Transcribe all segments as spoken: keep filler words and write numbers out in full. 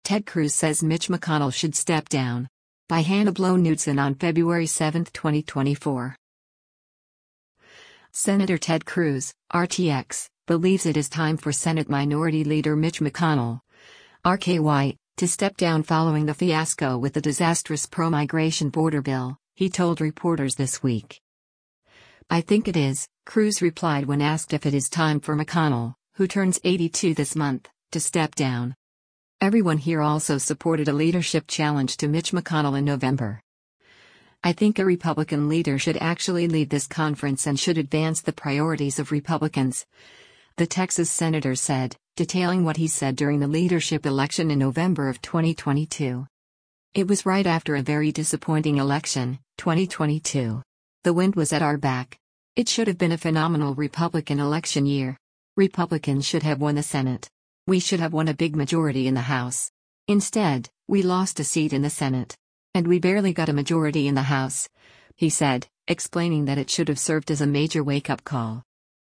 Ted Cruz says Mitch McConnell should step down. By Hannah Blow-Knudsen on February seventh, twenty twenty-four. Senator Ted Cruz, R T X, believes it is time for Senate Minority Leader Mitch McConnell, R K Y, to step down following the fiasco with the disastrous pro-migration border bill, he told reporters this week. "I think it is," Cruz replied when asked if it is time for McConnell, who turns eighty-two this month, to step down. Everyone here also supported a leadership challenge to Mitch McConnell in November. "I think a Republican leader should actually lead this conference and should advance the priorities of Republicans," the Texas senator said, detailing what he said during the leadership election in November of twenty twenty-two. "It was right after a very disappointing election, twenty twenty-two. The wind was at our back. It should have been a phenomenal Republican election year. Republicans should have won the Senate. We should have won a big majority in the House. Instead, we lost a seat in the Senate. And we barely got a majority in the House," he said, explaining that it should have served as a major wake-up call.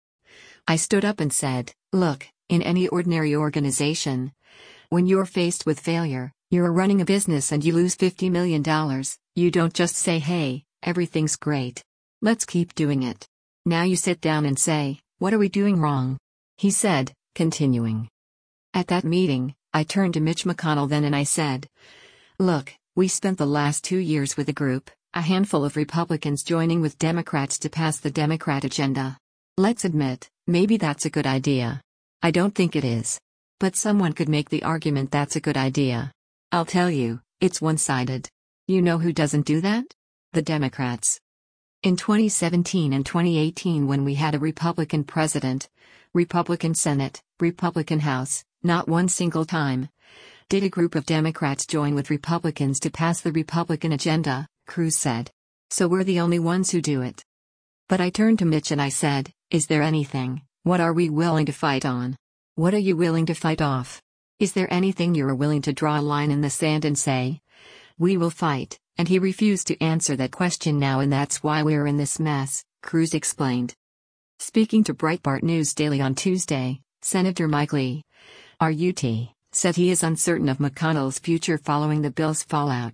"I stood up and said, look, in any ordinary organization, when you're faced with failure, you're running a business and you lose fifty million dollars, you don't just say, hey, everything's great. Let's keep doing it. Now you sit down and say, what are we doing wrong?" he said, continuing. "At that meeting, I turned to Mitch McConnell then and I said, look, we spent the last two years with a group, a handful of Republicans joining with Democrats to pass the Democrat agenda. Let's admit, maybe that's a good idea. I don't think it is. But someone could make the argument that's a good idea. I'll tell you, it's one-sided. You know who doesn't do that? The Democrats. In twenty seventeen and twenty eighteen, when we had a Republican president, Republican Senate, Republican House, not one single time did a group of Democrats join with Republicans to pass the Republican agenda," Cruz said. "So we're the only ones who do it. But I turned to Mitch and I said, is there anything, what are we willing to fight on? What are you willing to fight off? Is there anything you're willing to draw a line in the sand and say, we will fight?" And he refused to answer that question now, and that's why we're in this mess, Cruz explained. Speaking to Breitbart News Daily on Tuesday, Senator Mike Lee, R U T, said he is uncertain of McConnell's future following the bill's fallout.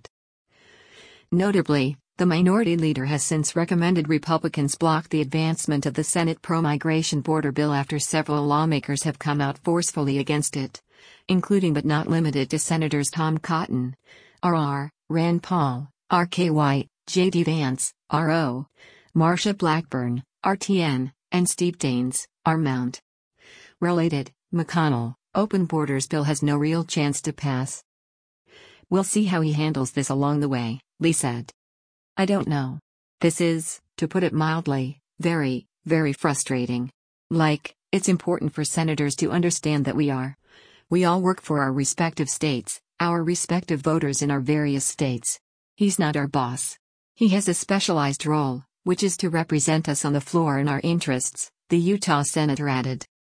Notably, the minority leader has since recommended Republicans block the advancement of the Senate pro-migration border bill after several lawmakers have come out forcefully against it, including but not limited to Senators Tom Cotton, R R, Rand Paul, R K Y, J D Vance, R O, Marsha Blackburn, R T N, and Steve Daines, R Mount. Related, McConnell, open borders bill has no real chance to pass. "We'll see how he handles this along the way," Lee said. "I don't know. This is, to put it mildly, very, very frustrating. Like, it's important for senators to understand that we are. We all work for our respective states, our respective voters in our various states. He's not our boss. He has a specialized role, which is to represent us on the floor and our interests," the Utah senator added.